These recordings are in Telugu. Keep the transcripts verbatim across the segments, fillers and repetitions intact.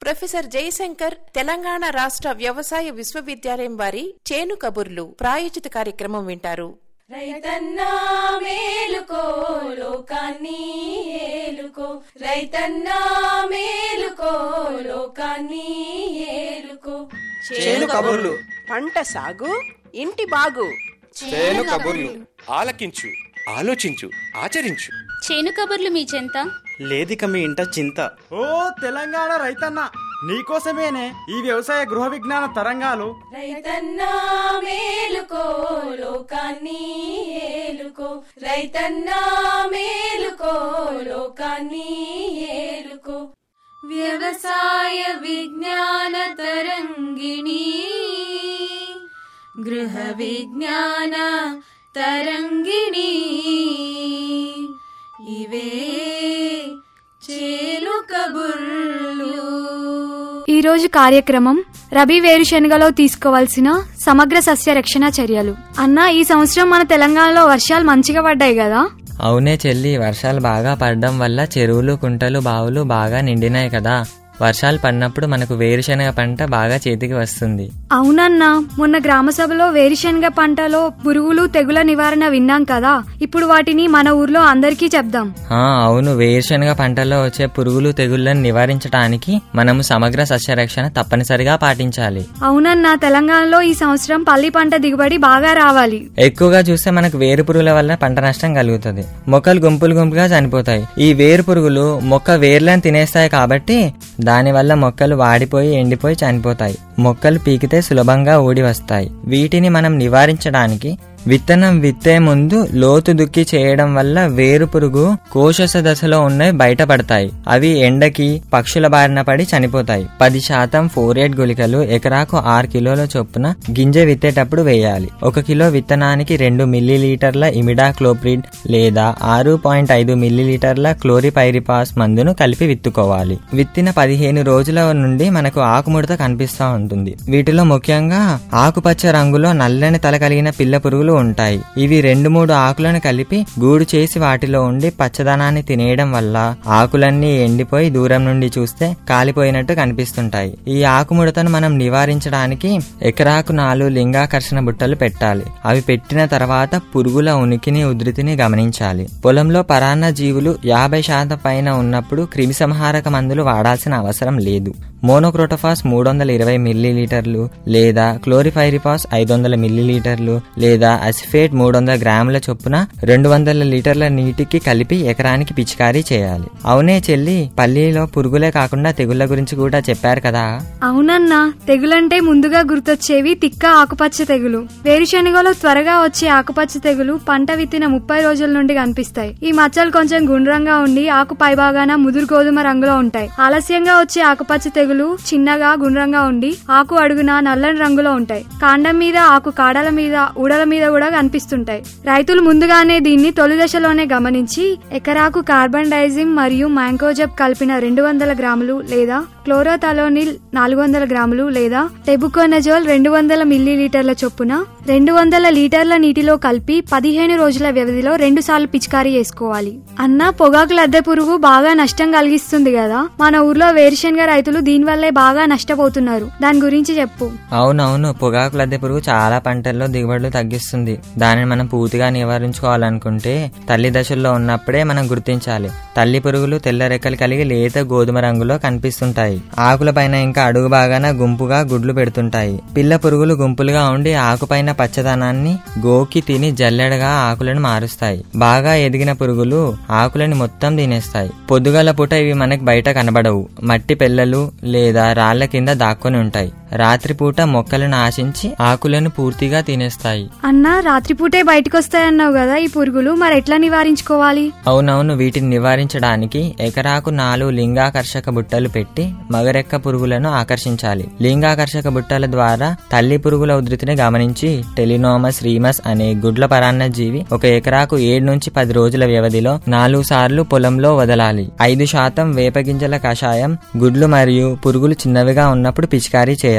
ప్రొఫెసర్ జయశంకర్ తెలంగాణ రాష్ట్ర వ్యవసాయ విశ్వవిద్యాలయం వారి చేను కబుర్లు ప్రాయోజిత కార్యక్రమం వింటారు. రైతన్నా మేలుకో లోకాన్ని ఏలుకో, రైతన్నా మేలుకో లోకాన్ని ఏలుకో. చేను కబుర్లు, పంట సాగు ఇంటి బాగు. చేను కబుర్లు ఆలకించు, ఆలోచించు, ఆచరించు. చేను కబుర్లు మీ చెంత లేదిక మీ ఇంట చింత. ఓ తెలంగాణ రైతన్న, నీకోసమేనే ఈ వ్యవసాయ గృహ విజ్ఞాన తరంగాలు. రైతన్నా మేలుకో లోకాన్ని ఏలుకో, రైతన్నా మేలుకో లోకాన్ని ఏలుకో. వ్యవసాయ విజ్ఞాన తరంగిణి, గృహ విజ్ఞాన తరంగిణి, ఇవే చేను కబుర్లు. ఈరోజు కార్యక్రమం రబీ వేరుశెనగలో తీసుకోవాల్సిన సమగ్ర సస్య రక్షణ చర్యలు. అన్న, ఈ సంవత్సరం మన తెలంగాణలో వర్షాలు మంచిగా పడ్డాయి కదా? అవునే చెల్లి, వర్షాలు బాగా పడడం వల్ల చెరువులు, కుంటలు, బావులు బాగా నిండినాయి కదా. వర్షాలు పడినప్పుడు మనకు వేరుశెనగ పంట బాగా చేతికి వస్తుంది. అవునన్నా, మొన్న గ్రామ సభలో వేరుశెనగ పంటలో పురుగులు, తెగుల నివారణ విన్నాం కదా. ఇప్పుడు వాటిని మన ఊర్లో అందరికీ చెప్దాం. ఆ అవును, వేరుశెనగ పంటలో వచ్చే పురుగులు, తెగుళ్లను నివారించడానికి మనము సమగ్ర సస్యరక్షణ తప్పనిసరిగా పాటించాలి. అవునన్నా, తెలంగాణలో ఈ సంవత్సరం పల్లి పంట దిగుబడి బాగా రావాలి. ఎక్కువగా చూస్తే మనకు వేరు పురుగుల వల్ల పంట నష్టం కలుగుతుంది. మొక్కలు గుంపులు గుంపుగా చనిపోతాయి. ఈ వేరు పురుగులు మొక్క వేర్లను తినేస్తాయి కాబట్టి దాని వల్ల మొక్కలు వాడిపోయి ఎండిపోయి చనిపోతాయి. మొక్కలు పీకితే సులభంగా ఊడి వస్తాయి. వీటిని మనం నివారించడానికి విత్తనం విత్తే ముందు లోతు దుక్కి చేయడం వల్ల వేరు పురుగు కోశస దశలో ఉన్నవి బయటపడతాయి. అవి ఎండకి, పక్షుల బారిన పడి చనిపోతాయి. పది శాతం ఫోరేట్ గుళికలు ఎకరాకు ఆరు కిలోల చొప్పున గింజ విత్తేటప్పుడు వేయాలి. ఒక కిలో విత్తనానికి రెండు మిల్లీలీటర్ల ఇమిడాక్లోప్రిడ్ లేదా ఆరు పాయింట్ ఐదు మిల్లీలీటర్ల క్లోరిపైరిపాస్ మందును కలిపి విత్తుకోవాలి. విత్తిన పదిహేను రోజుల నుండి మనకు ఆకుముడత కనిపిస్తూ ఉంటుంది. వీటిలో ముఖ్యంగా ఆకుపచ్చ రంగులో నల్లని తల కలిగిన పిల్ల పురుగులు ఉంటాయి. ఇవి రెండు మూడు ఆకులను కలిపి గూడు చేసి వాటిలో ఉండి పచ్చదనాన్ని తినేయడం వల్ల ఆకులన్నీ ఎండిపోయి దూరం నుండి చూస్తే కాలిపోయినట్టు కనిపిస్తుంటాయి. ఈ ఆకుముడతను మనం నివారించడానికి ఎకరాకు నాలుగు లింగాకర్షణ బుట్టలు పెట్టాలి. అవి పెట్టిన తర్వాత పురుగుల ఉనికిని, ఉధృతిని గమనించాలి. పొలంలో పరాన్న జీవులు యాభై శాతం పైన ఉన్నప్పుడు క్రిమిసంహారక మందులు వాడాల్సిన అవసరం లేదు. మోనోక్రోటోఫాస్ మూడు వందల ఇరవై మిల్లీలీటర్లు లేదా క్లోరిపైరిపాస్ ఐదు వందల మిల్లీలీటర్లు లేదా అసిఫేట్ మూడు వందల గ్రాముల చొప్పున రెండు వందల లీటర్ల నీటికి కలిపి ఎకరానికి పిచికారీ చేయాలి. అవునే చెల్లి, పల్లీలో పురుగులే కాకుండా తెగుళ్ల గురించి కూడా చెప్పారు కదా. అవునన్నా, తెగులంటే ముందుగా గుర్తొచ్చేవి తిక్క ఆకుపచ్చ తెగులు. వేరుశెనగలో త్వరగా వచ్చే ఆకుపచ్చ తెగులు పంట విత్తిన ముప్పై రోజుల నుండి కనిపిస్తాయి. ఈ మచ్చలు కొంచెం గుండ్రంగా ఉండి ఆకు పైభాగాన ముదురు గోధుమ రంగులో ఉంటాయి. ఆలస్యంగా వచ్చే ఆకుపచ్చ తెగులు చిన్నగా గుండ్రంగా ఉండి ఆకు అడుగున నల్లని రంగులో ఉంటాయి. కాండం మీద, ఆకు కాడల మీద, ఊడల మీద కూడా కనిపిస్తుంటాయి. రైతులు ముందుగానే దీన్ని తొలి దశలోనే గమనించి ఎకరాకు కార్బన్ డైజిమ్ మరియు మ్యాంకోజెబ్ కలిపిన రెండు వందల గ్రాములు లేదా క్లోరోథలోనిల్ నాలుగు వందల గ్రాములు లేదా టెబుకోనజోల్ రెండు వందల మిల్లీలీటర్ల చొప్పున రెండు వందల లీటర్ల నీటిలో కలిపి పదిహేను రోజుల వ్యవధిలో రెండు సార్లు పిచికారీ చేసుకోవాలి. అన్న, పొగాకు లద్దె పురుగు బాగా నష్టం కలిగిస్తుంది కదా. మన ఊర్లో వేరుశెనగ రైతులు దీనివల్లే బాగా నష్టపోతున్నారు. దాని గురించి చెప్పు. అవునవును, పొగాకు లద్దె పురుగు చాలా పంటల్లో దిగుబడులు తగ్గిస్తుంది. దానిని మనం పూర్తిగా నివారించుకోవాలనుకుంటే తల్లి దశల్లో ఉన్నప్పుడే మనం గుర్తించాలి. తల్లి పురుగులు తెల్ల రెక్కలు కలిగి లేత గోధుమ రంగులో కనిపిస్తుంటాయి. ఆకుల పైన ఇంకా అడుగు భాగాన గుంపుగా గుడ్లు పెడుతుంటాయి. పిల్ల పురుగులు గుంపులుగా ఉండి ఆకుపైన పచ్చదనాన్ని గోకి తిని జల్లెడగా ఆకులను మారుస్తాయి. బాగా ఎదిగిన పురుగులు ఆకులని మొత్తం తినేస్తాయి. పొద్దుగల పూట ఇవి మనకు బయట కనబడవు. మట్టి పెళ్ళలు లేదా రాళ్ల కింద దాక్కొని ఉంటాయి. రాత్రిపూట మొక్కలను ఆశించి ఆకులను పూర్తిగా తినేస్తాయి. అన్నా, రాత్రిపూటే బయటకు వస్తాయన్నావు కదా ఈ పురుగులు, మరి ఎట్లా నివారించుకోవాలి? అవునవును, వీటిని నివారించడానికి ఎకరాకు నాలుగు లింగాకర్షక బుట్టలు పెట్టి మగరెక్క పురుగులను ఆకర్షించాలి. లింగాకర్షక బుట్టల ద్వారా తల్లి పురుగుల ఉధృతిని గమనించి టెలినోమస్ రీమస్ అనే గుడ్ల పరాన్న జీవి ఒక ఎకరాకు ఏడు నుంచి పది రోజుల వ్యవధిలో నాలుగు సార్లు పొలంలో వదలాలి. ఐదు శాతం వేపగింజల కషాయం గుడ్లు మరియు పురుగులు చిన్నవిగా ఉన్నప్పుడు పిచికారీ చేయాలి.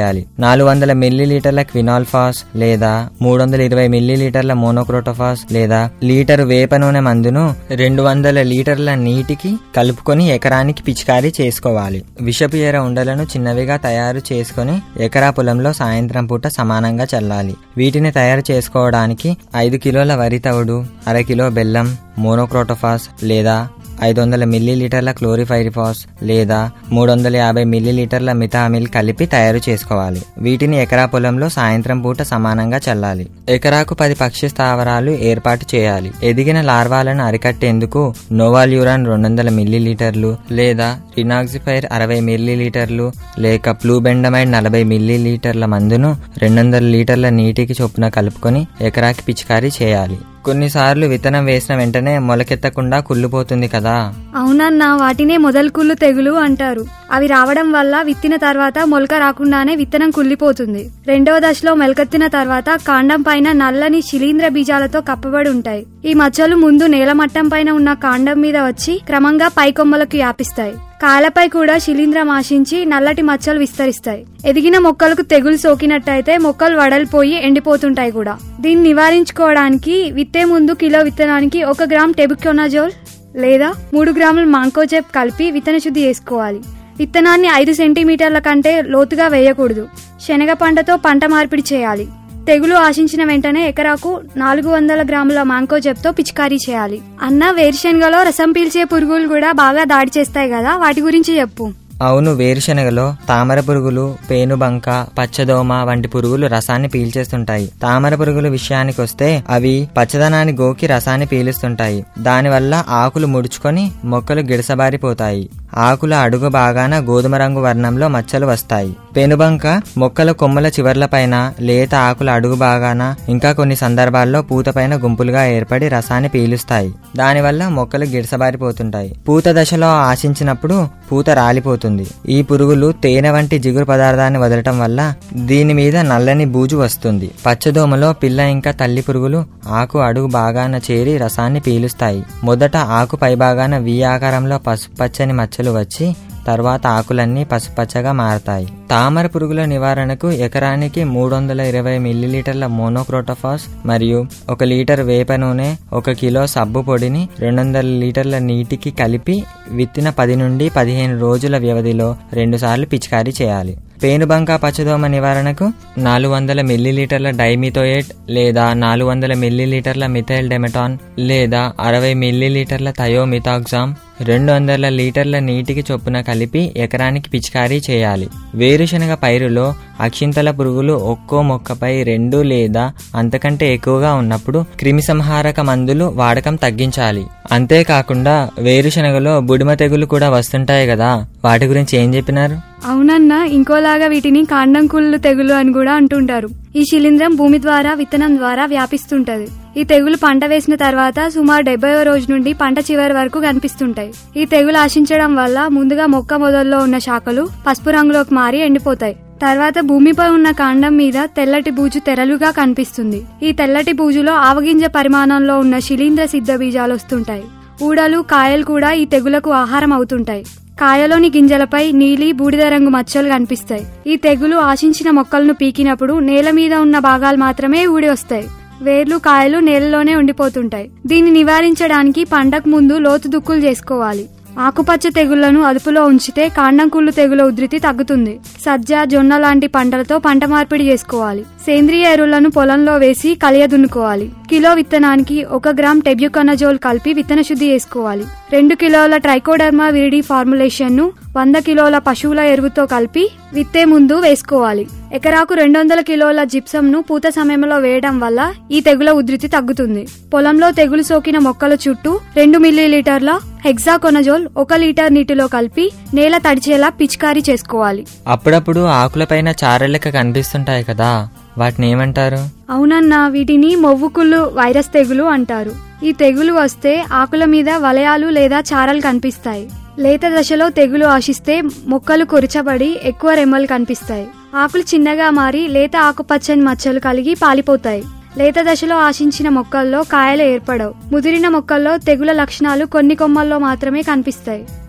చేయాలి. నాలుగు వందల మిల్లీలీటర్ల క్వినాల్ఫాస్ లేదా మూడు వందల ఇరవై మిల్లీలీటర్ల మోనోక్రోటోఫాస్ లేదా లీటరు వేప నూనె మందును రెండు వందల లీటర్ల నీటికి కలుపుకొని ఎకరానికి పిచికారీ చేసుకోవాలి. విషపు ఎర ఉండలను చిన్నవిగా తయారు చేసుకుని ఎకరా పొలంలో సాయంత్రం పూట సమానంగా చల్లాలి. వీటిని తయారు చేసుకోవడానికి ఐదు కిలోల వరి తవుడు, అర కిలో బెల్లం, మోనోక్రోటోఫాస్ లేదా ఐదు వందల మిల్లీలీటర్ల క్లోరిఫైరిఫాస్ లేదా మూడు వందల యాభై మిల్లీలీటర్ల మిథామిల్ కలిపి తయారు చేసుకోవాలి. వీటిని ఎకరా పొలంలో సాయంత్రం పూట సమానంగా చల్లాలి. ఎకరాకు పది పక్షి స్థావరాలు ఏర్పాటు చేయాలి. ఎదిగిన లార్వాలను అరికట్టేందుకు నోవాల్యూరాన్ రెండు వందల మిల్లీలీటర్లు లేదా రినాక్సిఫైర్ అరవై మిల్లీలీటర్లు లేక ప్లూబెండమైడ్ నలభై మిల్లీలీటర్ల మందును రెండు వందల లీటర్ల నీటికి చొప్పున కలుపుకొని ఎకరాకి పిచికారీ చేయాలి. కొన్నిసార్లు విత్తనం వేసిన వెంటనే మొలకెత్తకుండా కుళ్ళిపోతుంది కదా. అవునన్నా, వాటినే మొదలుకుళ్ళు తెగులు అంటారు. అవి రావడం వల్ల విత్తిన తర్వాత మొలక రాకుండానే విత్తనం కుళ్ళిపోతుంది. రెండవ దశలో మొలకెత్తిన తర్వాత కాండం పైన నల్లని శిలీంద్ర బీజాలతో కప్పబడి ఉంటాయి. ఈ మచ్చలు ముందు నేలమట్టం పైన ఉన్న కాండం మీద వచ్చి క్రమంగా పై కొమ్మలకు వ్యాపిస్తాయి. కాయలపై కూడా శిలీంద్రం ఆశించి నల్లటి మచ్చలు విస్తరిస్తాయి. ఎదిగిన మొక్కలకు తెగులు సోకినట్టయితే మొక్కలు వడలిపోయి ఎండిపోతుంటాయి కూడా. దీన్ని నివారించుకోవడానికి విత్తే ముందు కిలో విత్తనానికి ఒక గ్రామ్ టెబుకొనజోల్ లేదా మూడు గ్రాముల మాంకోజెబ్ కలిపి విత్తన శుద్ధి చేసుకోవాలి. విత్తనాన్ని ఐదు సెంటీమీటర్ల కంటే లోతుగా వేయకూడదు. శనగ పంటతో పంట మార్పిడి చేయాలి. తెగులు ఆశించిన వెంటనే ఎకరాకు నాలుగు వందల గ్రాముల మాంకోజెబ్ తో పిచికారీ చేయాలి. అన్న, వేరుశనగలో రసం పీల్చే పురుగులు కూడా బాగా దాడి చేస్తాయి కదా, వాటి గురించి చెప్పు. అవును, వేరుశనగలో తామర పురుగులు, పేనుబంక, పచ్చదోమ వంటి పురుగులు రసాన్ని పీల్చేస్తుంటాయి. తామర పురుగుల విషయానికి వస్తే అవి పచ్చదనాన్ని గోకి రసాన్ని పీలుస్తుంటాయి. దానివల్ల ఆకులు ముడుచుకొని మొక్కలు గిడసబారిపోతాయి. ఆకుల అడుగు భాగాన గోధుమ రంగు వర్ణంలో మచ్చలు వస్తాయి. పెనుబంక మొక్కల కొమ్మల చివర్ల పైన, లేత ఆకుల అడుగు భాగాన, ఇంకా కొన్ని సందర్భాల్లో పూత పైన గుంపులుగా ఏర్పడి రసాన్ని పీలుస్తాయి. దానివల్ల మొక్కలు గిడసబారిపోతుంటాయి. పూత దశలో ఆశించినప్పుడు పూత రాలిపోతుంది. ఈ పురుగులు తేనె వంటి జిగురు పదార్థాన్ని వదలటం వల్ల దీని మీద నల్లని బూజు వస్తుంది. పచ్చదోమలో పిల్ల ఇంకా తల్లి పురుగులు ఆకు అడుగు భాగాన చేరి రసాన్ని పీలుస్తాయి. మొదట ఆకు పైభాగాన వి ఆకారంలో పసుపచ్చని మచ్చలు వచ్చి తర్వాత ఆకులన్నీ పసుపచ్చగా మారతాయి. తామర పురుగుల నివారణకు ఎకరానికి మూడు వందల ఇరవై మిల్లీలీటర్ల మోనోక్రోటోఫాస్ మరియు ఒక లీటర్ వేప నూనె, ఒక కిలో సబ్బు పొడిని రెండు వందల లీటర్ల నీటికి కలిపి విత్తిన పది నుండి పదిహేను రోజుల వ్యవధిలో రెండు సార్లు పిచికారీ చేయాలి. పేనుబంక పచ్చదోమ నివారణకు నాలుగు వందల మిల్లీలీటర్ల డైమిథోయేట్ లేదా నాలుగు వందల మిల్లీలీటర్ల మిథైల్ డెమెటాన్ లేదా అరవై మిల్లీలీటర్ల థయోమిథాక్సామ్ రెండు వందల లీటర్ల నీటికి చొప్పున కలిపి ఎకరానికి పిచికారీ చేయాలి. వేరుశనగ పైరులో అక్షింతల పురుగులు ఒక్కో మొక్కపై రెండు లేదా అంతకంటే ఎక్కువగా ఉన్నప్పుడు క్రిమిసంహారక మందులు వాడకం తగ్గించాలి. అంతేకాకుండా వేరుశనగలో బుడిమ తెగులు కూడా వస్తుంటాయి కదా, వాటి గురించి ఏం చెప్పినారు? అవునన్నా, ఇంకోలాగా వీటిని కాండం కుళ్ళు తెగులు అని కూడా అంటుంటారు. ఈ శిలీంద్రం భూమి ద్వారా విత్తనం ద్వారా వ్యాపిస్తుంటది. ఈ తెగులు పంట వేసిన తర్వాత సుమారు డెబ్బైవ రోజు నుండి పంట చివరి వరకు కనిపిస్తుంటాయి. ఈ తెగులు ఆశించడం వల్ల ముందుగా మొక్క మొదల్లో ఉన్న శాఖలు పసుపు రంగులోకి మారి ఎండిపోతాయి. తర్వాత భూమిపై ఉన్న కాండం మీద తెల్లటి బూజు తెరలుగా కనిపిస్తుంది. ఈ తెల్లటి బూజులో ఆవగింజ పరిమాణంలో ఉన్న శిలీంద్ర సిద్ధ బీజాలు వస్తుంటాయి. ఊడలు, కాయలు కూడా ఈ తెగులకు ఆహారం అవుతుంటాయి. కాయలోని గింజలపై నీలి బూడిద రంగు మచ్చలు కనిపిస్తాయి. ఈ తెగులు ఆశించిన మొక్కలను పీకినప్పుడు నేల మీద ఉన్న భాగాలు మాత్రమే ఊడి వస్తాయి. వేర్లు, కాయలు నేలలోనే ఉండిపోతుంటాయి. దీన్ని నివారించడానికి పంటకు ముందు లోతు దుక్కులు చేసుకోవాలి. ఆకుపచ్చ తెగుళ్లను అదుపులో ఉంచితే కాండం కుళ్ళు తెగుల ఉధృతి తగ్గుతుంది. సజ్జ, జొన్న లాంటి పంటలతో పంట మార్పిడి చేసుకోవాలి. సేంద్రియ ఎరువులను పొలంలో వేసి కలియ దున్నుకోవాలి. కిలో విత్తనానికి ఒక గ్రామ్ టెబ్యూకొనజోల్ కలిపి విత్తన శుద్ధి చేసుకోవాలి. రెండు కిలోల ట్రైకోడర్మా విరిడి ఫార్ములేషన్ ను వంద కిలోల పశువుల ఎరువుతో కలిపి విత్తే ముందు వేసుకోవాలి. ఎకరాకు రెండు వందల కిలోల జిప్సం ను పూత సమయంలో వేయడం వల్ల ఈ తెగుల ఉధృతి తగ్గుతుంది. పొలంలో తెగులు సోకిన మొక్కల చుట్టూ రెండు మిల్లీలీటర్ల హెక్సాకొనజోల్ ఒక లీటర్ నీటిలో కలిపి నేల తడిచేలా పిచికారీ చేసుకోవాలి. అప్పుడప్పుడు ఆకులపైన చారెళ్ళక కనిపిస్తుంటాయి కదా, వాటిని ఏమంటారు? అవునన్నా, వీటిని మొవ్వుకుళ్ళు వైరస్ తెగులు అంటారు. ఈ తెగులు వస్తే ఆకుల మీద వలయాలు లేదా చారలు కనిపిస్తాయి. లేత దశలో తెగులు ఆశిస్తే మొక్కలు కొరిచబడి ఎక్కువ రెమ్మలు కనిపిస్తాయి. ఆకులు చిన్నగా మారి లేత ఆకుపచ్చని మచ్చలు కలిగి పాలిపోతాయి. లేత దశలో ఆశించిన మొక్కల్లో కాయలు ఏర్పడవు. ముదిరిన మొక్కల్లో తెగుల లక్షణాలు కొన్ని కొమ్మల్లో మాత్రమే కనిపిస్తాయి.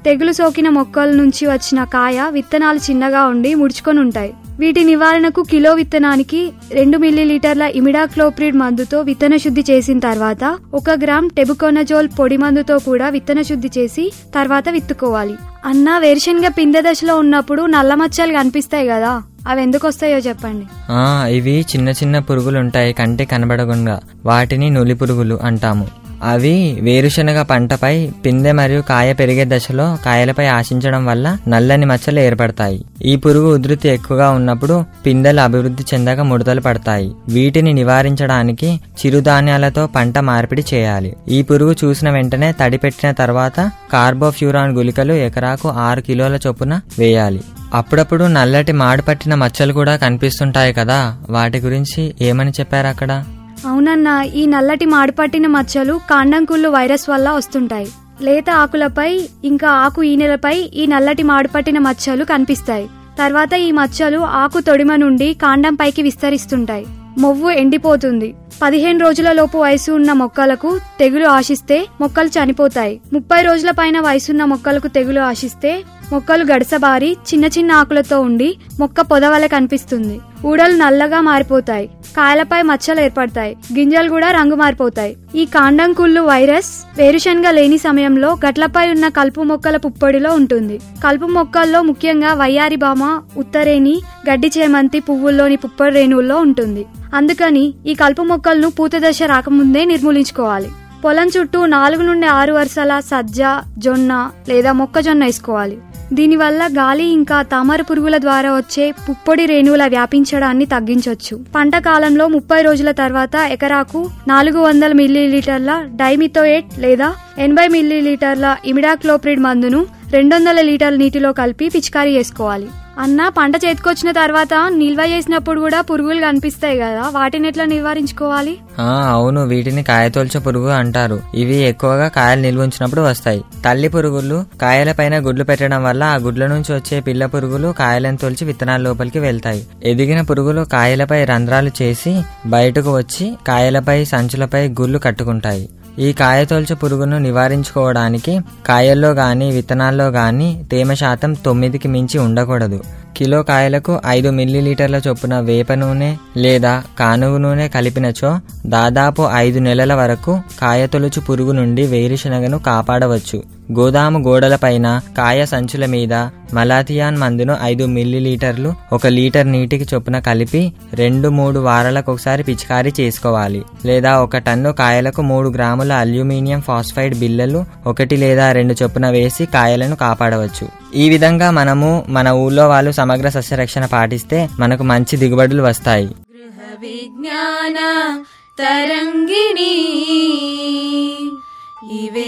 తెగులు సోకిన మొక్కల నుంచి వచ్చిన కాయ విత్తనాలు చిన్నగా ఉండి ముడుచుకొని ఉంటాయి. వీటి నివారణకు కిలో విత్తనానికి రెండు మిల్లీలీటర్ల ఇమిడాక్లోప్రిడ్ మందుతో విత్తన శుద్ధి చేసిన తర్వాత ఒక గ్రామ్ టెబుకోనజోల్ పొడి మందుతో కూడా విత్తన శుద్ధి చేసి తర్వాత విత్తుకోవాలి. అన్న వేరుశనగ పిందె దశలో ఉన్నప్పుడు నల్ల మచ్చలు కనిపిస్తాయి కదా, అవి ఎందుకు వస్తాయో చెప్పండి. ఆ ఇవి చిన్న చిన్న పురుగులుంటాయి కంటి కనబడకుండా, వాటిని నులి పురుగులు అంటాము. అవి వేరుశనగ పంటపై పిందె మరియు కాయ పెరిగే దశలో కాయలపై ఆశించడం వల్ల నల్లని మచ్చలు ఏర్పడతాయి. ఈ పురుగు ఉధృతి ఎక్కువగా ఉన్నప్పుడు పిందెలు అభివృద్ధి చెందక ముడతలు పడతాయి. వీటిని నివారించడానికి చిరుధాన్యాలతో పంట మార్పిడి చేయాలి. ఈ పురుగు చూసిన వెంటనే తడిపెట్టిన తర్వాత కార్బోఫ్యూరాన్ గుళికలు ఎకరాకు ఆరు కిలోల చొప్పున వేయాలి. అప్పుడప్పుడు నల్లటి మాడు పట్టిన మచ్చలు కూడా కనిపిస్తుంటాయి కదా, వాటి గురించి ఏమని చెప్పారు అక్కడ? అవునన్నా, ఈ నల్లటి మాడిపట్టిన మచ్చలు కాండంకుళ్ళు వైరస్ వల్ల వస్తుంటాయి. లేత ఆకులపై ఇంకా ఆకు ఈనెలపై ఈ నల్లటి మాడిపట్టిన మచ్చలు కనిపిస్తాయి. తర్వాత ఈ మచ్చలు ఆకు తొడిమ నుండి కాండం పైకి విస్తరిస్తుంటాయి. మొవ్వు ఎండిపోతుంది. పదిహేను రోజుల లోపు వయసు ఉన్న మొక్కలకు తెగులు ఆశిస్తే మొక్కలు చనిపోతాయి. ముప్పై రోజుల పైన వయసున్న మొక్కలకు తెగులు ఆశిస్తే మొక్కలు గడసబారి చిన్న చిన్న ఆకులతో ఉండి మొక్క పొదవల కనిపిస్తుంది. ఊడలు నల్లగా మారిపోతాయి. కాయలపై మచ్చలు ఏర్పడతాయి. గింజలు కూడా రంగు మారిపోతాయి. ఈ కాండంకుళ్ళు వైరస్ వేరుశనగ లేని సమయంలో గట్లపై ఉన్న కలుపు మొక్కల పుప్పొడిలో ఉంటుంది. కలుపు మొక్కల్లో ముఖ్యంగా వయ్యారి బామ, ఉత్తరేణి, గడ్డి చేమంతి పువ్వుల్లోని పుప్పొడి రేణువుల్లో ఉంటుంది. అందుకని ఈ కలుపు మొక్కలను పూత దశ రాకముందే నిర్మూలించుకోవాలి. పొలం చుట్టూ నాలుగు నుండి ఆరు వరుసల సజ్జ, జొన్న లేదా మొక్కజొన్న వేసుకోవాలి. దీనివల్ల గాలి ఇంకా తామర పురుగుల ద్వారా వచ్చే పుప్పొడి రేణువుల వ్యాపించడాన్ని తగ్గించవచ్చు. పంట కాలంలో ముప్పై రోజుల తర్వాత ఎకరాకు నాలుగు వందల మిల్లీలీటర్ల డైమిథోయేట్ లేదా ఎనభై మిల్లీలీటర్ల ఇమిడాక్లోప్రిడ్ మందును రెండు వందల లీటర్ల నీటిలో కలిపి పిచికారీ చేసుకోవాలి. అన్న, పంట చేతికొచ్చిన తర్వాత నిల్వ చేసినప్పుడు కూడా పురుగులు కనిపిస్తాయి కదా, వాటిని ఎట్లా నివారించుకోవాలి? ఆ అవును, వీటిని కాయతోల్చ పురుగు అంటారు. ఇవి ఎక్కువగా కాయలు నిల్వ ఉంచినప్పుడు వస్తాయి. తల్లి పురుగులు కాయలపైన గుడ్లు పెట్టడం వల్ల ఆ గుడ్ల నుంచి వచ్చే పిల్ల పురుగులు కాయలను తోల్చి విత్తనాల లోపలికి వెళ్తాయి. ఎదిగిన పురుగులు కాయలపై రంధ్రాలు చేసి బయటకు వచ్చి కాయలపై, సంచులపై గుళ్ళు కట్టుకుంటాయి. ఈ కాయతోల్చ పురుగును నివారించుకోవడానికి కాయల్లో గాని విత్తనాల్లో గాని తేమ శాతం తొమ్మిదికి మించి ఉండకూడదు. కిలో కాయలకు ఐదు మిల్లీలీటర్ల చొప్పున వేప నూనె లేదా కానుగు నూనె కలిపినచో దాదాపు ఐదు నెలల వరకు కాయతొలుచు పురుగు నుండి వేరుశనగను కాపాడవచ్చు. గోదాము గోడలపైన, కాయ సంచుల మీద మలాథియాన్ మందును ఐదు మిల్లీలీటర్లు ఒక లీటర్ నీటికి చొప్పున కలిపి రెండు మూడు వారాలకు ఒకసారి పిచికారీ చేసుకోవాలి. లేదా ఒక టన్ను కాయలకు మూడు గ్రాముల అల్యూమినియం ఫాస్ఫైడ్ బిళ్ళలు ఒకటి లేదా రెండు చొప్పున వేసి కాయలను కాపాడవచ్చు. ఈ విధంగా మనము మన ఊళ్ళో వాళ్ళు సమగ్ర సస్యరక్షణ పాటిస్తే మనకు మంచి దిగుబడులు వస్తాయి. గృహ విజ్ఞాన తరంగిణి ఇవే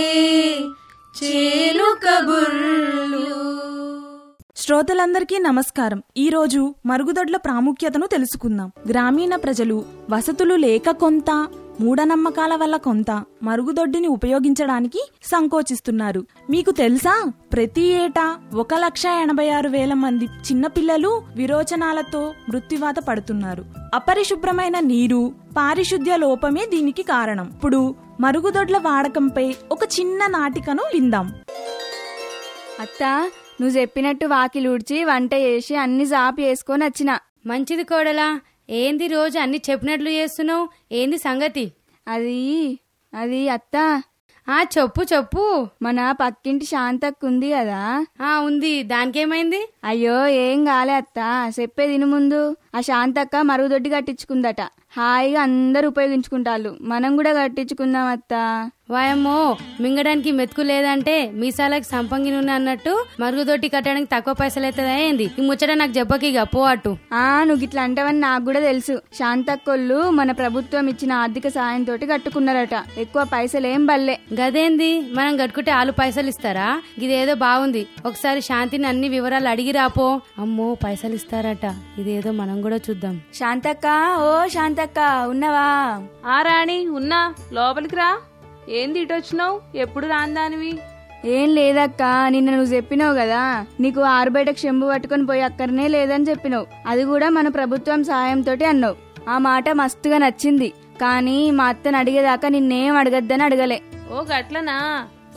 చేను కబుర్లు. శ్రోతలందరికీ నమస్కారం. ఈ రోజు మరుగుదొడ్ల ప్రాముఖ్యతను తెలుసుకుందాం. గ్రామీణ ప్రజలు వసతులు లేక కొంత, మూఢనమ్మకాల వల్ల కొంత మరుగుదొడ్డిని ఉపయోగించడానికి సంకోచిస్తున్నారు. మీకు తెలుసా, ప్రతి ఏటా ఒక లక్ష ఎనభై ఆరు వేల మంది చిన్నపిల్లలు విరోచనాలతో మృత్యువాత పడుతున్నారు. అపరిశుభ్రమైన నీరు, పారిశుద్ధ్య లోపమే దీనికి కారణం. ఇప్పుడు మరుగుదొడ్ల వాడకంపై ఒక చిన్న నాటికను విందాం. అత్త, నువ్వు చెప్పినట్టు వాకిలుడ్చి వంట చేసి అన్ని జాపి వేసుకొని వచ్చిన. మంచిది కోడలా. ఏంది రోజు అన్ని చెప్పినట్లు చేస్తున్నావు? ఏంది సంగతి? అది అది అత్త, ఆ చెప్పు చెప్పు. మన పక్కింటి శాంతక్క ఉంది కదా. ఆ ఉంది, దానికేమైంది? అయ్యో ఏం కాలే అత్త, చెప్పేది విను ముందు. ఆ శాంతక్క మరుగుదొడ్డి కట్టించుకుందట. హాయిగా అందరు ఉపయోగించుకుంటారు, మనం కూడా కట్టించుకుందాం అత్త. వాయమ్మో, మింగడానికి మెతుకు లేదంటే మీసాలకి సంపంగి నూనె అన్నట్టు మరుగుదొడ్డి కట్టడానికి తక్కువ పైసలు అవుతుందా ఏంది? ఈ ముచ్చట నాకు చెప్పకిగా పో అటు. ఆ నువ్వు ఇట్లా అంటావని నాకు కూడా తెలుసు. శాంతక్కోళ్ళు మన ప్రభుత్వం ఇచ్చిన ఆర్థిక సాయంతో కట్టుకున్నారట. ఎక్కువ పైసలు ఏం బల్లే. గదేంది, మనం కట్టుకుంటే ఆలు పైసలు ఇస్తారా? ఇదేదో బాగుంది, ఒకసారి శాంతిని అన్ని వివరాలు అడిగి రాపో. అమ్మో, పైసలు ఇస్తారట. ఇదేదో మనం కూడా చూద్దాం. శాంతక్క, ఓ శాంతక్క, ఉన్నావా? ఆ రాణి, ఉన్నా. లోపలికి రా. ఏంది ఇటొచ్చినావు? ఎప్పుడు రాందానివి? ఏం లేదక్క, నిన్న నువ్వు చెప్పినావు కదా, నీకు ఆరు బయటకు చెంబు పట్టుకొని పోయి అక్కడనే లేదని చెప్పినావు. అది కూడా మన ప్రభుత్వం సాయంతో అన్నావు. ఆ మాట మస్తుగా నచ్చింది. కానీ మా అత్తని అడిగేదాకా నిన్నేం అడగద్దని అడగలే. ఓ గట్లనా?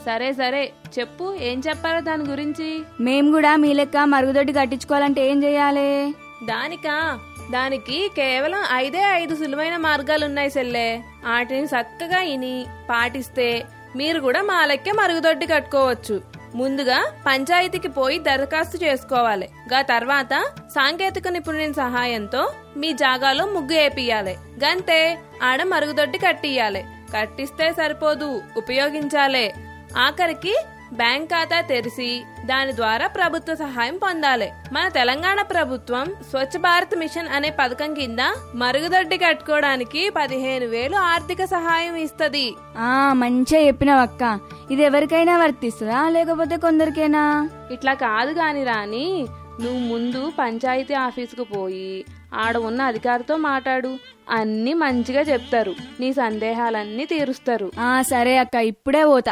సరే సరే చెప్పు, ఏం చెప్పారో దాని గురించి. మేము కూడా మీ లెక్క మరుగుదొడ్డి కట్టించుకోవాలంటే ఏం చెయ్యాలి? దానికా దానికి కేవలం ఐదే ఐదు సులువైన మార్గాలున్నాయి సెల్లే. వాటిని చక్కగా ఇని పాటిస్తే మీరు కూడా మా లెక్కే మరుగుదొడ్డి కట్టుకోవచ్చు. ముందుగా పంచాయతీకి పోయి దరఖాస్తు చేసుకోవాలి. గా తర్వాత సాంకేతిక నిపుణుని సహాయంతో మీ జాగాలో ముగ్గు వేపియాలి. గంతే, ఆడ మరుగుదొడ్డి కట్టియాలి. కట్టిస్తే సరిపోదు, ఉపయోగించాలి. ఆఖరికి బ్యాంక్ ఖాతా తెరిచి దాని ద్వారా ప్రభుత్వ సహాయం పొందాలి. మన తెలంగాణ ప్రభుత్వం స్వచ్ఛ భారత్ మిషన్ అనే పథకం కింద మరుగుదొడ్డి కట్టుకోవడానికి పదిహేను వేలు ఆర్థిక సహాయం ఇస్తది. ఆ మంచిగా చెప్పినవక్క. ఇది ఎవరికైనా వర్తిస్తుందా లేకపోతే కొందరికేనా? ఇట్లా కాదు గాని రాని, నువ్వు ముందు పంచాయతీ ఆఫీసుకు పోయి ఆడ ఉన్న అధికారితో మాట్లాడు. అన్ని మంచిగా చెప్తారు, నీ సందేహాలన్నీ తీరుస్తారు. ఆ సరే అక్క, ఇప్పుడే పోతా.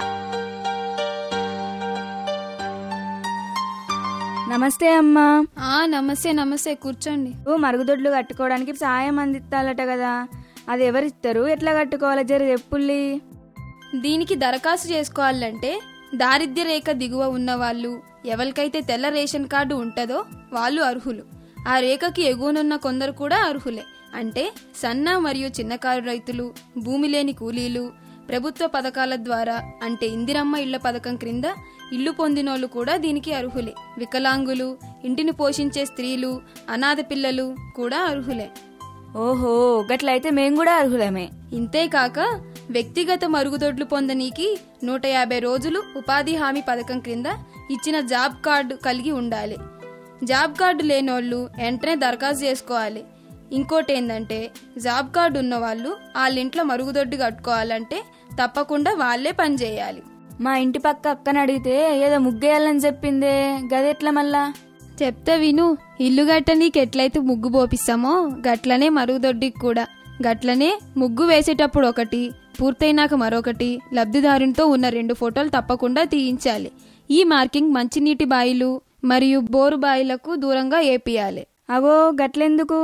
నమస్తే అమ్మా. ఆ నమస్తే నమస్తే, కూర్చోండి. మరుగుదొడ్లు కట్టుకోవడానికి సాయం అందిస్తాలట కదా, అది ఎవరిస్తారు, ఎట్లా కట్టుకోవాలి జర చెప్పుల్లి. దీనికి దరఖాస్తు చేసుకోవాలంటే దారిద్ర్య రేఖ దిగువ ఉన్న వాళ్ళు, ఎవరికైతే తెల్ల రేషన్ కార్డు ఉంటుందో వాళ్ళు అర్హులు. ఆ రేఖకి ఎగువనున్న కొందరు కూడా అర్హులే. అంటే సన్న మరియు చిన్నకారు రైతులు, భూమి లేని కూలీలు, ప్రభుత్వ పథకాల ద్వారా అంటే ఇందిరమ్మ ఇళ్ల పథకం క్రింద ఇల్లు పొందినోళ్ళు కూడా దీనికి అర్హులే. వికలాంగులు, ఇంటిని పోషించే స్త్రీలు, అనాథ పిల్లలు కూడా అర్హులే. ఓహో, గట్లయితే మేము కూడా అర్హులమే. ఇంతేకాక వ్యక్తిగత మరుగుదొడ్లు పొందనీకి నూట యాభై రోజులు ఉపాధి హామీ పథకం క్రింద ఇచ్చిన జాబ్ కార్డు కలిగి ఉండాలి. జాబ్ కార్డు లేనోళ్ళు వెంటనే దరఖాస్తు చేసుకోవాలి. ఇంకోటి ఏంటంటే జాబ్ కార్డు ఉన్న వాళ్ళు వాళ్ళ ఇంట్లో మరుగుదొడ్డి కట్టుకోవాలంటే తప్పకుండా వాళ్లే పని చేయాలి. మా ఇంటి పక్క అక్కని అడిగితే ఏదో ముగ్గేయాలని చెప్పిందే, గదెట్లా మళ్ళా? చెప్తా విను. ఇల్లు గట్ట నీకు ఎట్లయితే ముగ్గు పోపిస్తామో గట్లనే మరుగుదొడ్డికి కూడా. గట్లనే ముగ్గు వేసేటప్పుడు ఒకటి, పూర్తయినాక మరొకటి, లబ్ధిదారునితో ఉన్న రెండు ఫోటోలు తప్పకుండా తీయించాలి. ఈ మార్కింగ్ మంచినీటి బాయిలు మరియు బోరు బాయిలకు దూరంగా ఏపియాలి. అవో గట్లెందుకు?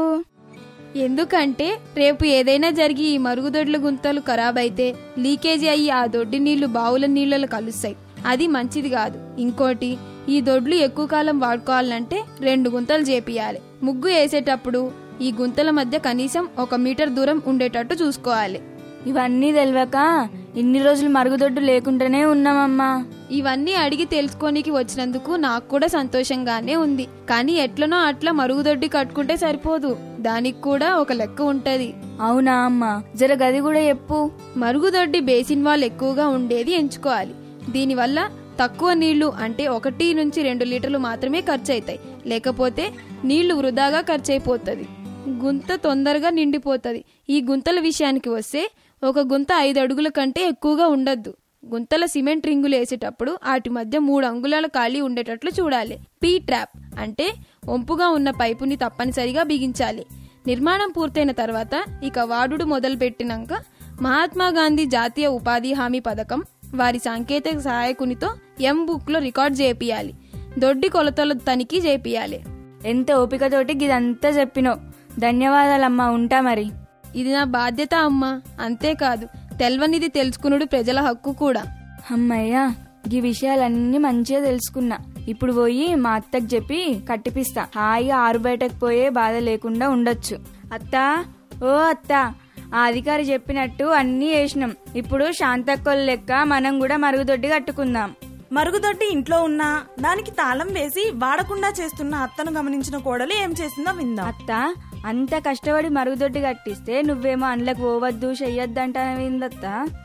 ఎందుకంటే రేపు ఏదైనా జరిగి ఈ మరుగుదొడ్ల గుంతలు ఖరాబైతే లీకేజీ అయ్యి ఆ దొడ్డి నీళ్లు బావుల నీళ్లలో కలుస్తాయి. అది మంచిది కాదు. ఇంకోటి, ఈ దొడ్లు ఎక్కువ కాలం వాడుకోవాలంటే రెండు గుంతలు చేపియాలి. ముగ్గు వేసేటప్పుడు ఈ గుంతల మధ్య కనీసం ఒక మీటర్ దూరం ఉండేటట్టు చూసుకోవాలి. ఇవన్నీ తెలియక ఇన్ని రోజులు మరుగుదొడ్డు లేకుండానే ఉన్నామమ్మా. ఇవన్నీ అడిగి తెలుసుకోనికి వచ్చినందుకు నాకు కూడా సంతోషంగానే ఉంది. కానీ ఎట్లనో అట్లా మరుగుదొడ్డి కట్టుకుంటే సరిపోదు, దానికి కూడా ఒక లెక్క ఉంటది. అవునా అమ్మా, జర గది కూడా చెప్పు. మరుగుదొడ్డి బేసిన్ వాల్ ఎక్కువగా ఉండేది ఎంచుకోవాలి. దీనివల్ల తక్కువ నీళ్లు అంటే ఒకటి నుంచి రెండు లీటర్లు మాత్రమే ఖర్చు అవుతాయి. లేకపోతే నీళ్లు వృధాగా ఖర్చు అయిపోతుంది, గుంత తొందరగా నిండిపోతుంది. ఈ గుంతల విషయానికి వస్తే ఒక గుంత ఐదు అడుగుల కంటే ఎక్కువగా ఉండద్దు. గుంతల సిమెంట్ రింగులు వేసేటప్పుడు వాటి మధ్య మూడు అంగుళాల ఖాళీ ఉండేటట్లు చూడాలి. పీ ట్రాప్ అంటే వంపుగా ఉన్న పైపుని తప్పనిసరిగా బిగించాలి. నిర్మాణం పూర్తయిన తర్వాత ఇక వాడుడు మొదలు పెట్టినాక మహాత్మా గాంధీ జాతీయ ఉపాధి హామీ పథకం వారి సాంకేతిక సహాయకునితో ఎం బుక్ లో రికార్డ్ చేపియాలి. దొడ్డి కొలతల తనిఖీ చేపియాలి. ఎంత ఓపికతోటి ఇదంతా చెప్పినో, ధన్యవాదాలమ్మా, ఉంటా మరి. ఇది నా బాధ్యత అమ్మా. అంతేకాదు తెల్వనిది తెలుసుకునుడు ప్రజల హక్కు కూడా. అమ్మయ్యా, ఈ విషయాలన్నీ మంచిగా తెలుసుకున్నా. ఇప్పుడు పోయి మా అత్తకు చెప్పి కట్టిపిస్తా. హాయిగా ఆరు బయటకు పోయే బాధ లేకుండా ఉండొచ్చు. అత్తా, ఓ అత్తా, ఆ అధికారి చెప్పినట్టు అన్నీ చేసినాం. ఇప్పుడు శాంతక్కల లెక్క మనం కూడా మరుగుదొడ్డి కట్టుకుందాం. మరుగుదొడ్డి ఇంట్లో ఉన్నా దానికి తాళం వేసి వాడకుండా చేస్తున్న అత్తను గమనించిన కోడలు ఏం చేసిందో విందాం. అత్త, అంత కష్టపడి మరుగుదొడ్డి కట్టిస్తే నువ్వేమో అండ్లకు పోవద్దు చెయ్యొద్దు అంటానవిందత్త.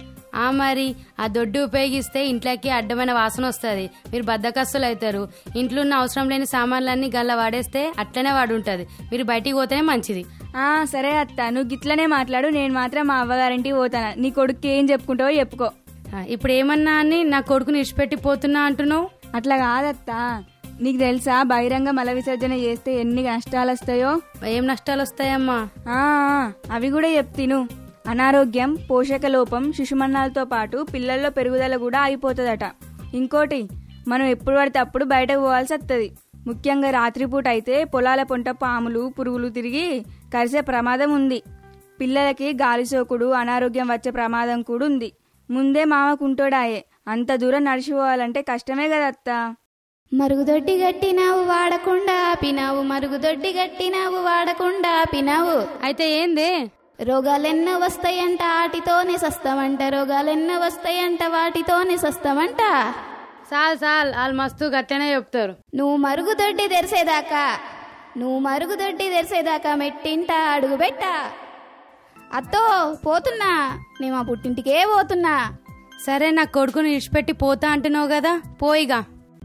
ఆ మరి ఆ దొడ్డి ఉపయోగిస్తే ఇంట్లోకి అడ్డమైన వాసన వస్తుంది, మీరు బద్దకస్తులు అవుతారు. ఇంట్లో ఉన్న అవసరం లేని సామాన్లన్నీ గల్ల వాడేస్తే అట్లనే వాడుంటది. మీరు బయటికి పోతేనే మంచిది. ఆ సరే అత్త, నువ్వు గిట్లనే మాట్లాడు. నేను మాత్రం మా అవ్వగారింటికి పోతాను. నీ కొడుకు ఏం చెప్పుకుంటావో చెప్పుకో. ఇప్పుడు ఏమన్నా అని నా కొడుకుని ఇడిచిపెట్టి పోతున్నా అంటున్నావు? అట్లా కాదత్తా, నీకు తెలుసా బహిరంగ మల విసర్జన చేస్తే ఎన్ని నష్టాలు వస్తాయో? ఏం నష్టాలు వస్తాయమ్మా? ఆ అవి కూడా చెప్తిను. అనారోగ్యం, పోషక లోపం, శిశుమరణాలతో పాటు పిల్లల్లో పెరుగుదల కూడా ఆగిపోతుందట. ఇంకోటి, మనం ఎప్పుడు పడితే అప్పుడు బయటకు పోవాల్సి వస్తుంది. ముఖ్యంగా రాత్రిపూట అయితే పొలాల పొంట పాములు, పురుగులు తిరిగి కరిసే ప్రమాదం ఉంది. పిల్లలకి గాలి సోకుడు, అనారోగ్యం వచ్చే ప్రమాదం కూడా ఉంది. ముందే మామకుంటోడాయే, అంత దూరం నడిచిపోవాలంటే కష్టమే కదా అత్త. మరుగుదొడ్డి గట్టినావు వాడకుండా ఆపినావు, మరుగుదొడ్డి గట్టినావు వాడకుండా ఆపినావు. అయితే ఏందే? రోగాలెన్నో వస్తాయంట వాటితోనే సస్తామంట, రోగాలెన్నో వస్తాయంట వాటితోనే సస్తామంట. సాల్ సాల్ వాళ్ళు మస్తు గట్టనే చెప్తారు. నువ్వు మరుగుదొడ్డి తెరిసేదాకా నువ్వు మరుగుదొడ్డి తెరిసేదాకా మెట్టింట అడుగు పెట్టా. అత్తో పోతున్నా, నేను మా పుట్టింటికే పోతున్నా. సరే, నా కొడుకుని ఇడిచిపెట్టి పోతా అంటున్నావు కదా, పోయిగా.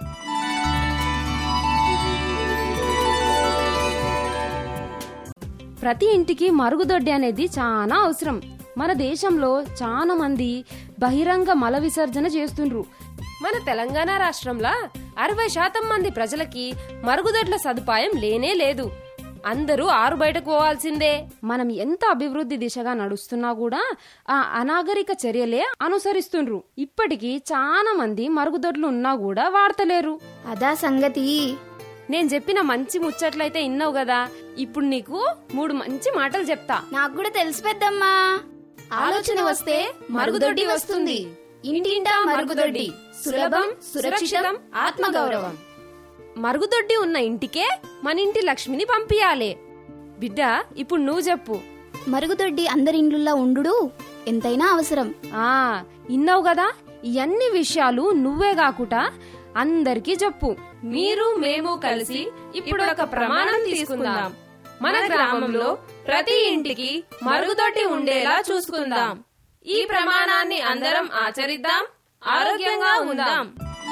ప్రతి ఇంటికి మరుగుదొడ్డి అనేది చాలా అవసరం. మన దేశంలో చాలా మంది బహిరంగ మల విసర్జన చేస్తుండ్రు. మన తెలంగాణ రాష్ట్రంలో అరవై శాతం మంది ప్రజలకి మరుగుదొడ్ల సదుపాయం లేనే లేదు. అందరూ ఆరు బయటకు పోవాల్సిందే. మనం ఎంత అభివృద్ధి దిశగా నడుస్తున్నా కూడా ఆ అనాగరిక చర్యలే అనుసరిస్తుండ్రు. ఇప్పటికీ చాలా మంది మరుగుదొడ్లు ఉన్నా కూడా వాడతలేరు. అదా సంగతి. నేను చెప్పిన మంచి ముచ్చట్లయితే ఇన్నావు కదా, ఇప్పుడు నీకు మూడు మంచి మాటలు చెప్తా. నాకు కూడా తెలుసు పెద్దమ్మా. ఆలోచన వస్తే మరుగుదొడ్డి వస్తుంది. ఇంటింటా మరుగుదొడ్డి, సులభం, సురక్షితం, ఆత్మగౌరవం. మరుగుదొడ్డి ఉన్న ఇంటికే మన ఇంటి లక్ష్మిని పంపియాలే. బిడ్డ, ఇప్పుడు నువ్వు చెప్పు. మరుగుదొడ్డి అందరి ఇండ్లలో ఉండు ఎంతైనా అవసరం. ఆ ఇన్నావు కదా, ఇవన్నీ విషయాలు నువ్వే కాకుండా అందరికీ చెప్పు. మీరు మేము కలిసి ఇప్పుడు ఒక ప్రమాణం తీసుకుందాం. మన గ్రామంలో ప్రతి ఇంటికి మరుగుదొడ్డి ఉండేలా చూసుకుందాం. ఈ ప్రమాణాన్ని అందరం ఆచరిద్దాం, ఆరోగ్యంగా ఉందాం.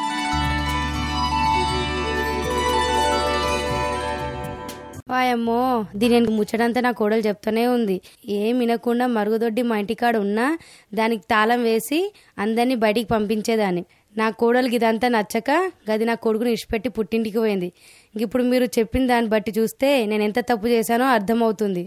వాయమ్మో, దీని ముచ్చడంతా నా కోడలు చెప్తూనే ఉంది. ఏం వినకుండా మరుగుదొడ్డి మా ఇంటికాడ ఉన్నా దానికి తాళం వేసి అందరినీ బయటికి పంపించేదాన్ని. నా కోడలికి ఇదంతా నచ్చక గది నా కొడుకుని ఇడిచిపెట్టి పుట్టింటికి పోయింది. ఇప్పుడు మీరు చెప్పిన దాన్ని బట్టి చూస్తే నేను ఎంత తప్పు చేశానో అర్థమవుతుంది.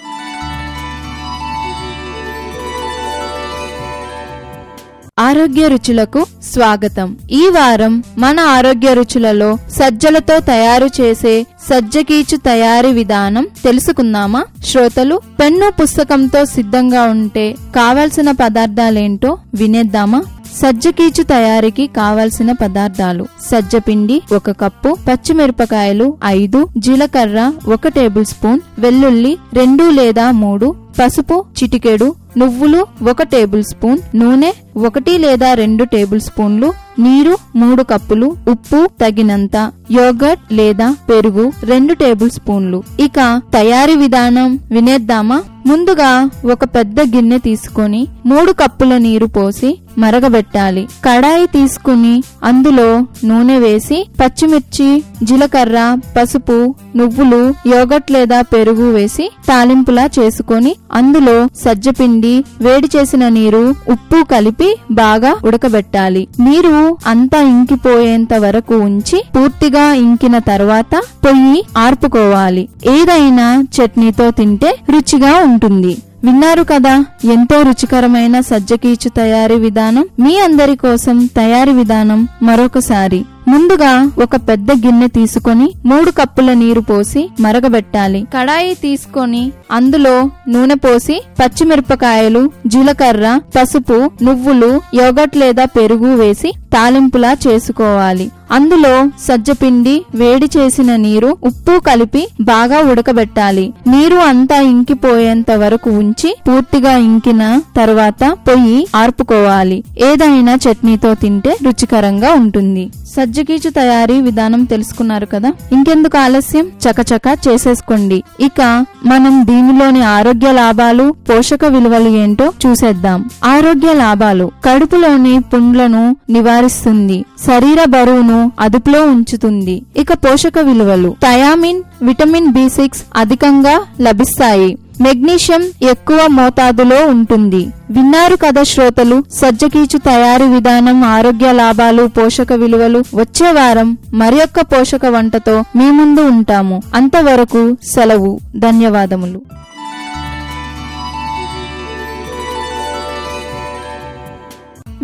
ఆరోగ్య రుచులకు స్వాగతం. ఈ వారం మన ఆరోగ్య రుచులలో సజ్జలతో తయారు చేసే సజ్జకీచు తయారీ విధానం తెలుసుకుందామా? శ్రోతలు, పెన్ను పుస్తకంతో సిద్ధంగా ఉంటే కావలసిన పదార్థాలేంటో వినేద్దామా? సజ్జకీచు తయారీకి కావలసిన పదార్థాలు: సజ్జపిండి ఒక కప్పు, పచ్చిమిరపకాయలు ఐదు, జీలకర్ర ఒక టేబుల్ స్పూన్, వెల్లుల్లి రెండు లేదా మూడు, పసుపు చిటికెడు, నువ్వులు ఒక టేబుల్ స్పూన్, నూనె ఒకటి లేదా రెండు టేబుల్ స్పూన్లు, నీరు మూడు కప్పులు, ఉప్పు తగినంత, యోగర్ట్ లేదా పెరుగు రెండు టేబుల్ స్పూన్లు. ఇక తయారీ విధానం వినేద్దామా? ముందుగా ఒక పెద్ద గిన్నె తీసుకొని మూడు కప్పుల నీరు పోసి మరగబెట్టాలి. కడాయి తీసుకుని అందులో నూనె వేసి పచ్చిమిర్చి, జీలకర్ర, పసుపు, నువ్వులు, యోగర్ట్ లేదా పెరుగు వేసి తాలింపులా చేసుకొని అందులో సజ్జపిండి, వేడి చేసిన నీరు, ఉప్పు కలిపి బాగా ఉడకబెట్టాలి. నీరు అంతా ఇంకిపోయేంత వరకు ఉంచి పూర్తిగా ఇంకిన తర్వాత పొయ్యి ఆర్పుకోవాలి. ఏదైనా చట్నీతో తింటే రుచిగా ఉంటుంది. విన్నారు కదా, ఎంతో రుచికరమైన సజ్జకీచు తయారీ విధానం. మీ అందరి కోసం తయారీ విధానం మరొకసారి. ముందుగా ఒక పెద్ద గిన్నె తీసుకొని మూడు కప్పుల నీరు పోసి మరగబెట్టాలి. కడాయి తీసుకొని అందులో నూనె పోసి పచ్చిమిరపకాయలు, జీలకర్ర, పసుపు, నువ్వులు, యోగర్ట్ లేదా పెరుగు వేసి తాలింపులా చేసుకోవాలి. అందులో సజ్జపిండి, వేడి చేసిన నీరు, ఉప్పు కలిపి బాగా ఉడకబెట్టాలి. నీరు అంతా ఇంకిపోయేంత వరకు ఉంచి పూర్తిగా ఇంకిన తర్వాత పొయ్యి ఆర్పుకోవాలి. ఏదైనా చట్నీతో తింటే రుచికరంగా ఉంటుంది. సజ్జకీచు తయారీ విధానం తెలుసుకున్నారు కదా, ఇంకెందుకు ఆలస్యం, చకచకా చేసేసుకోండి. ఇక మనం దీనిలోని ఆరోగ్య లాభాలు, పోషక విలువలు ఏంటో చూసేద్దాం. ఆరోగ్య లాభాలు: కడుపులోని పుండ్లను నివారిస్తుంది, శరీర బరువును అదుపులో ఉంచుతుంది. ఇక పోషక విలువలు: థయామిన్, విటమిన్ బి సిక్స్ అధికంగా లభిస్తాయి. మెగ్నీషియం ఎక్కువ మోతాదులో ఉంటుంది. విన్నారు కదా శ్రోతలు, సజ్జకీచు తయారీ విధానం, ఆరోగ్య లాభాలు, పోషక విలువలు. వచ్చే వారం మరి ఒక్క పోషక వంటతో మీ ముందు ఉంటాము. అంతవరకు సెలవు. ధన్యవాదములు.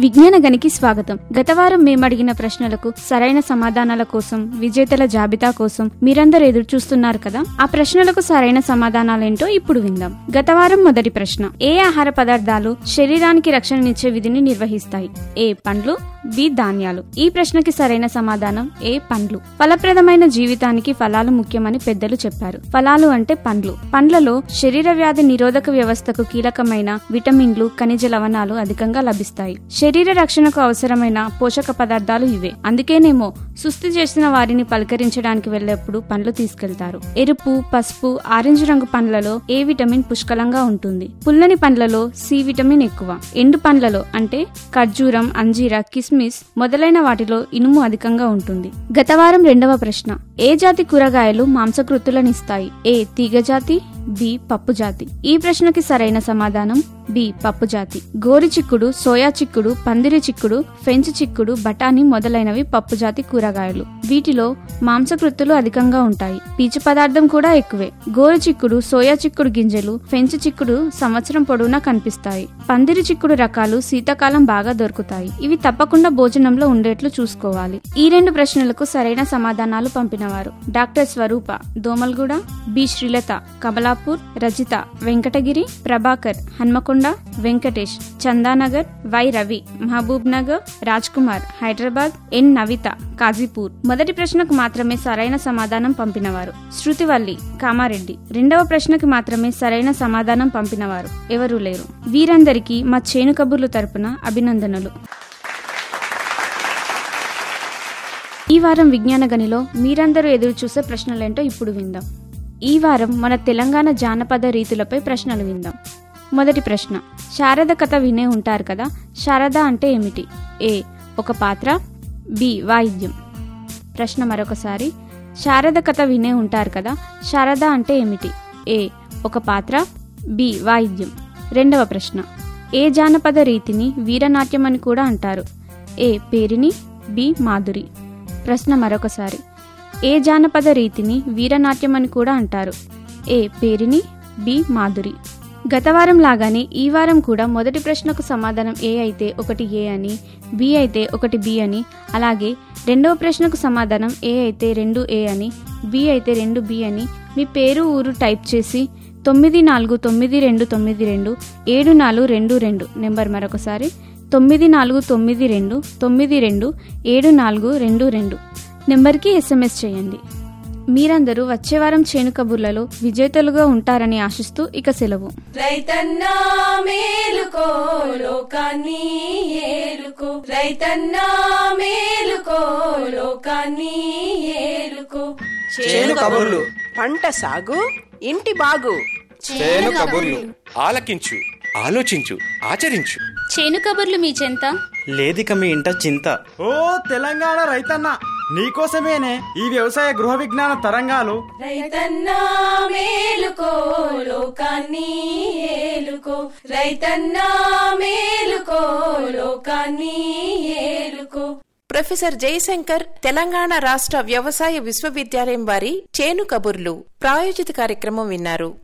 విజ్ఞాన గనికి స్వాగతం. గత వారం మేమడిగిన ప్రశ్నలకు సరైన సమాధానాల కోసం, విజేతల జాబితా కోసం మీరందరూ ఎదురు చూస్తున్నారు కదా. ఆ ప్రశ్నలకు సరైన సమాధానాలేంటో ఇప్పుడు విందాం. గత వారం మొదటి ప్రశ్న: ఏ ఆహార పదార్థాలు శరీరానికి రక్షణనిచ్చే విధిని నిర్వహిస్తాయి? ఏ పండ్లు, బి ధాన్యాలు. ఈ ప్రశ్నకి సరైన సమాధానం ఏ పండ్లు. ఫలప్రదమైన జీవితానికి ఫలాలు ముఖ్యమని పెద్దలు చెప్పారు. ఫలాలు అంటే పండ్లు. పండ్లలో శరీర వ్యాధి నిరోధక వ్యవస్థకు కీలకమైన విటమిన్లు, ఖనిజ లవణాలు అధికంగా లభిస్తాయి. శరీర రక్షణకు అవసరమైన పోషక పదార్థాలు ఇవే. అందుకేనేమో సుస్థి చేసిన వారిని పలకరించడానికి వెళ్లేప్పుడు పండ్లు తీసుకెళ్తారు. ఎరుపు, పసుపు, ఆరెంజ్ రంగు పండ్లలో ఏ విటమిన్ పుష్కలంగా ఉంటుంది. పుల్లని పండ్లలో సి విటమిన్ ఎక్కువ. ఎండు పండ్లలో అంటే ఖర్జూరం, అంజీర, కిస్మిస్ మొదలైన వాటిలో ఇనుము అధికంగా ఉంటుంది. గత వారం రెండవ ప్రశ్న: ఏ జాతి కూరగాయలు మాంసకృతులనిస్తాయి? ఏ తీగ జాతి, బి పప్పు జాతి. ఈ ప్రశ్నకి సరైన సమాధానం బి పప్పు జాతి. గోరి చిక్కుడు, సోయా చిక్కుడు, పందిరి చిక్కుడు, ఫెంచ్ చిక్కుడు, బఠానీ మొదలైనవి పప్పు జాతి కూరగాయలు. వీటిలో మాంసకృతులు అధికంగా ఉంటాయి. పీచు పదార్థం కూడా ఎక్కువే. గోరి చిక్కుడు, సోయా చిక్కుడు గింజలు, ఫెంచ్ చిక్కుడు సంవత్సరం పొడవునా కనిపిస్తాయి. పందిరి చిక్కుడు రకాలు శీతాకాలం బాగా దొరుకుతాయి. ఇవి తప్పకుండా భోజనంలో ఉండేట్లు చూసుకోవాలి. ఈ రెండు ప్రశ్నలకు సరైన సమాధానాలు పంపినవారు: doctor Swaroopa Domalguda, B Srilatha Kamalapur, Rajitha Venkatagiri, Prabhakar Hanamkonda, Venkatesh Chandanagar, Y Ravi Mahbubnagar, Raj Kumar Hyderabad, N Navitha Kazipur. మొదటి ప్రశ్నకు మాత్రమే సరైన సమాధానం పంపినవారు శృతివల్లి కామారెడ్డి. రెండవ ప్రశ్నకు మాత్రమే సరైన సమాధానం పంపినవారు ఎవరూ లేరు. వీరందరికీ మా చేను కబుర్లు తరపున అభినందనలు. ఈ వారం విజ్ఞాన గనిలో మీరందరూ ఎదురు చూసే ప్రశ్నలేంటో ఇప్పుడు విందాం. ఈ వారం మన తెలంగాణ జానపద రీతులపై ప్రశ్నలు విందాం. మొదటి ప్రశ్న: శారద కథ వినే ఉంటారు కదా. శారద అంటే ఏమిటి? ఏ ఒక పాత్ర, బి వాయిద్యం. ప్రశ్న మరొకసారి: శారద కథ వినే ఉంటారు కదా. శారద అంటే ఏమిటి? ఏ ఒక పాత్ర, బి వాయిద్యం. రెండవ ప్రశ్న: ఏ జానపద రీతిని వీరనాట్యం అని కూడా అంటారు? A Perini, B Madhuri. ప్రశ్న మరొకసారి: ఏ జానపద రీతిని వీరనాట్యం అని కూడా అంటారు? A Perini, B Madhuri. గత వారం లాగానే ఈ వారం కూడా మొదటి ప్రశ్నకు సమాధానం ఏ అయితే ఒకటి ఏ అని, బి అయితే ఒకటి బి అని, అలాగే రెండవ ప్రశ్నకు సమాధానం ఏ అయితే రెండు ఏ అని, బి అయితే రెండు బి అని మీ పేరు, ఊరు టైప్ చేసి తొమ్మిది నాలుగు తొమ్మిది రెండు తొమ్మిది రెండు ఏడు నాలుగు రెండు రెండు నెంబర్ మరొకసారి తొమ్మిది నాలుగు తొమ్మిది రెండు తొమ్మిది రెండు ఏడు నాలుగు రెండు రెండు నెంబర్కి ఎస్ఎంఎస్ చేయండి. మీరందరూ వచ్చే వారం చేను కబుర్లలో విజేతలుగా ఉంటారని ఆశిస్తూ ఇక సెలవు. రైతన్నా మేలుకో లోకాన్ని ఏలుకో, రైతన్నా మేలుకో లోకాన్ని ఏలుకో. చేను కబుర్లు, పంట సాగు, ఇంటి బాగు. చేను కబుర్లు ఆలకించు, ఆలోచించు, ఆచరించు. చేను కబుర్లు మీ చెంత లేదిక మీ ఇంట చింత. ఓ తెలంగాణ రైతన్న, నీకోసమేనే ఈ వ్యవసాయ గృహ విజ్ఞాన తరంగాలు. రైతన్నా మేలుకో లోకాన్ని ఏలుకో, రైతన్నా మేలుకో లోకాన్ని ఏలుకో. ప్రొఫెసర్ జయశంకర్ తెలంగాణ రాష్ట్ర వ్యవసాయ విశ్వవిద్యాలయం వారి చేను కబుర్లు ప్రాయోజిత కార్యక్రమం విన్నారు.